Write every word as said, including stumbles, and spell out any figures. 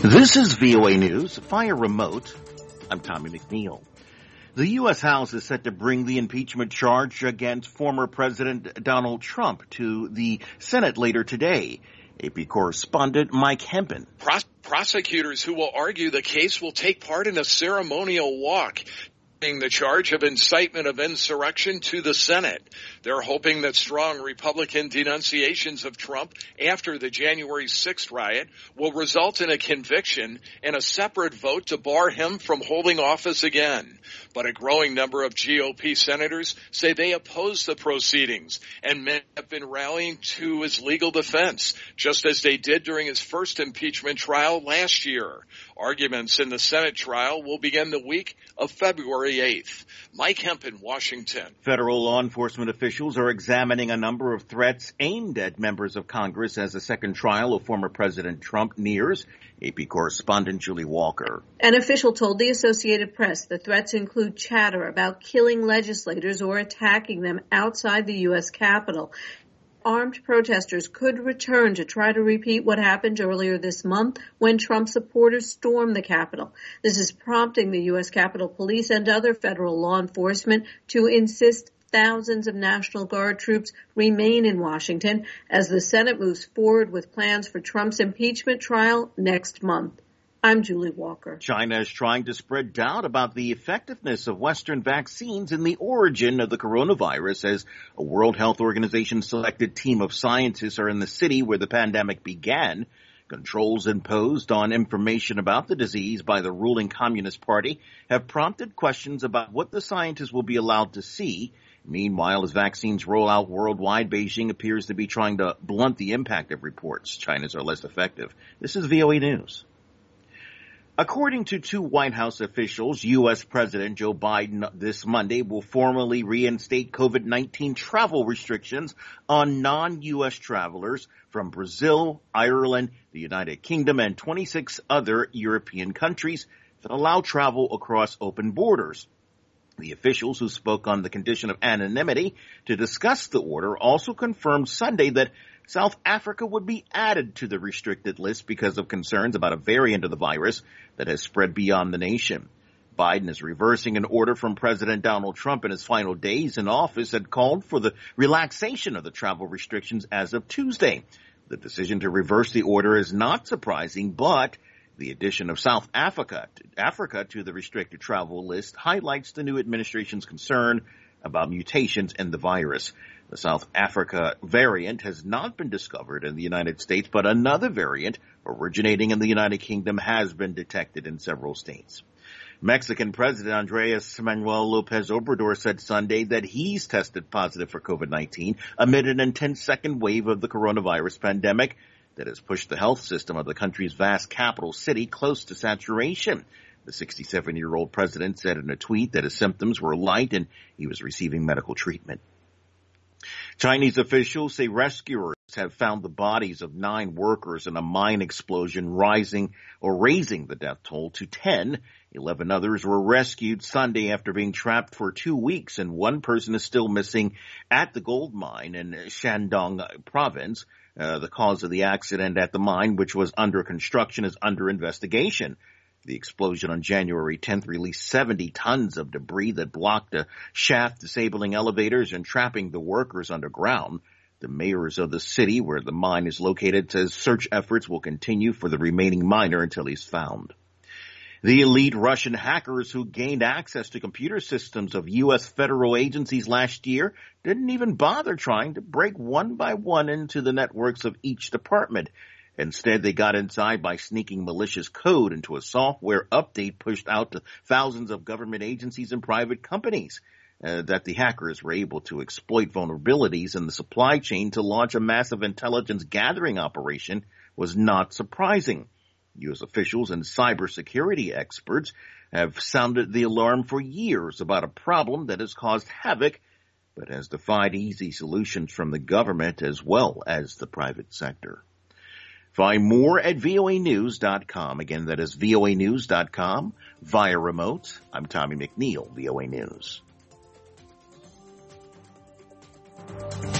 This is V O A News via remote. I'm Tommy McNeil. The U S. House is set to bring the impeachment charge against former President Donald Trump to the Senate later today. A P correspondent Mike Hempen. Pros- prosecutors who will argue the case will take part in a ceremonial walk the charge of incitement of insurrection to the Senate. They're hoping that strong Republican denunciations of Trump after the January sixth riot will result in a conviction and a separate vote to bar him from holding office again. But a growing number of G O P senators say they oppose the proceedings, and many have been rallying to his legal defense, just as they did during his first impeachment trial last year. Arguments in the Senate trial will begin the week of February eighth. Mike Hempen, Washington. Federal law enforcement officials are examining a number of threats aimed at members of Congress as the second trial of former President Trump nears. A P correspondent Julie Walker. An official told the Associated Press the threats include chatter about killing legislators or attacking them outside the U S. Capitol. Armed protesters could return to try to repeat what happened earlier this month when Trump supporters stormed the Capitol. This is prompting the U S. Capitol Police and other federal law enforcement to insist thousands of National Guard troops remain in Washington as the Senate moves forward with plans for Trump's impeachment trial next month. I'm Julie Walker. China is trying to spread doubt about the effectiveness of Western vaccines and the origin of the coronavirus as a World Health Organization selected team of scientists are in the city where the pandemic began. Controls imposed on information about the disease by the ruling Communist Party have prompted questions about what the scientists will be allowed to see. Meanwhile, as vaccines roll out worldwide, Beijing appears to be trying to blunt the impact of reports China's are less effective. This is V O A News. According to two White House officials, U S. President Joe Biden this Monday will formally reinstate COVID nineteen travel restrictions on non-U S travelers from Brazil, Ireland, the United Kingdom, and twenty-six other European countries that allow travel across open borders. The officials who spoke on the condition of anonymity to discuss the order also confirmed Sunday that South Africa would be added to the restricted list because of concerns about a variant of the virus that has spread beyond the nation. Biden is reversing an order from President Donald Trump in his final days in office that called for the relaxation of the travel restrictions as of Tuesday. The decision to reverse the order is not surprising, but the addition of South Africa, Africa to the restricted travel list highlights the new administration's concern about mutations in the virus. The South Africa variant has not been discovered in the United States, but another variant originating in the United Kingdom has been detected in several states. Mexican President Andres Manuel Lopez Obrador said Sunday that he's tested positive for COVID nineteen amid an intense second wave of the coronavirus pandemic that has pushed the health system of the country's vast capital city close to saturation. The sixty-seven-year-old president said in a tweet that his symptoms were light and he was receiving medical treatment. Chinese officials say rescuers have found the bodies of nine workers in a mine explosion, rising or raising the death toll to ten. Eleven others were rescued Sunday after being trapped for two weeks, and one person is still missing at the gold mine in Shandong province. Uh, the cause of the accident at the mine, which was under construction, is under investigation. The explosion on January tenth released seventy tons of debris that blocked a shaft, disabling elevators and trapping the workers underground. The mayors of the city where the mine is located says search efforts will continue for the remaining miner until he's found. The elite Russian hackers who gained access to computer systems of U S federal agencies last year didn't even bother trying to break one by one into the networks of each department. Instead, they got inside by sneaking malicious code into a software update pushed out to thousands of government agencies and private companies. Uh, that the hackers were able to exploit vulnerabilities in the supply chain to launch a massive intelligence gathering operation was not surprising. U S officials and cybersecurity experts have sounded the alarm for years about a problem that has caused havoc, but has defied easy solutions from the government as well as the private sector. Find more at V O A news dot com. Again, that is V O A news dot com. Via remote, I'm Tommy McNeil, V O A News.